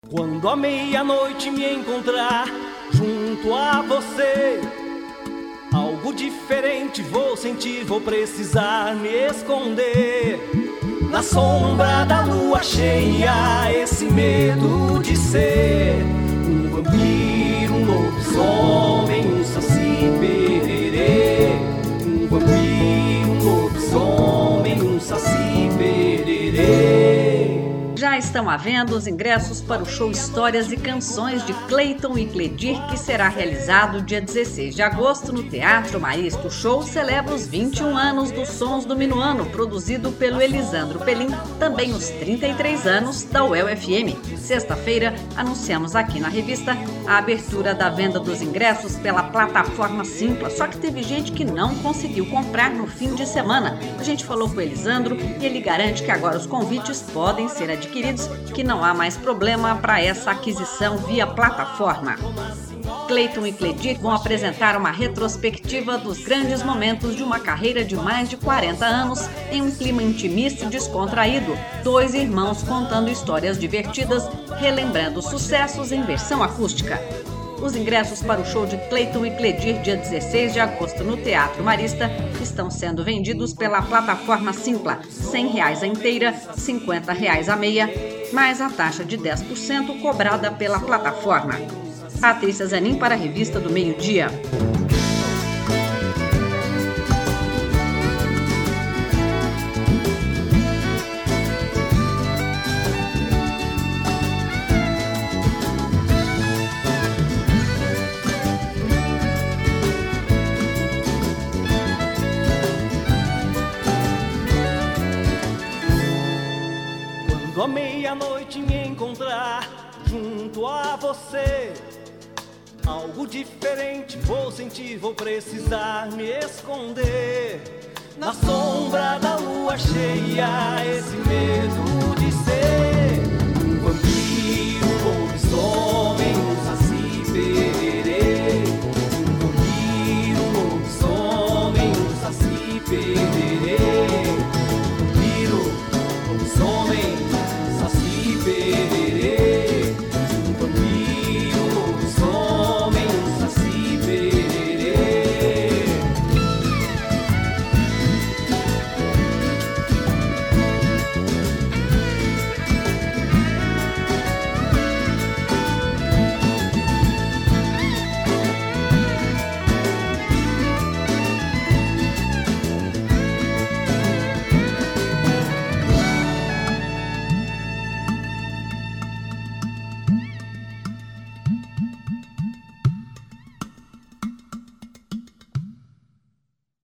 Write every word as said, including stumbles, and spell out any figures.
Quando à meia-noite me encontrar junto a você, algo diferente vou sentir, vou precisar me esconder. Na sombra da lua cheia, esse medo de ser um vampiro, um lobisomem, um saci pererê. Um vampiro, um lobisomem, um saci pererê. Já estão à venda os ingressos para o show Histórias e Canções de Cleiton e Cledir, que será realizado dia dezesseis de agosto no Teatro Marista. O show celebra os vinte e um anos dos Sons do Minuano, produzido pelo Elisandro Pelim, também os trinta e três anos da U E L F M. Sexta-feira, anunciamos aqui na revista a abertura da venda dos ingressos pela plataforma Simpla, só que teve gente que não conseguiu comprar no fim de semana. A gente falou com o Elisandro e ele garante que agora os convites podem ser adquiridos, que não há mais problema para essa aquisição via plataforma. Cleiton e Cledir vão apresentar uma retrospectiva dos grandes momentos de uma carreira de mais de quarenta anos em um clima intimista e descontraído. Dois irmãos contando histórias divertidas, relembrando sucessos em versão acústica. Os ingressos para o show de Cleiton e Cledir, dia dezesseis de agosto, no Teatro Marista, estão sendo vendidos pela plataforma Simpla, cem reais a inteira, cinquenta reais a meia, mais a taxa de dez por cento cobrada pela plataforma. Patrícia Zanin para a Revista do Meio-Dia. Quando à meia-noite me encontrar junto a você, algo diferente vou sentir, vou precisar me esconder. Na sombra da lua cheia, esse medo de ser um vampiro.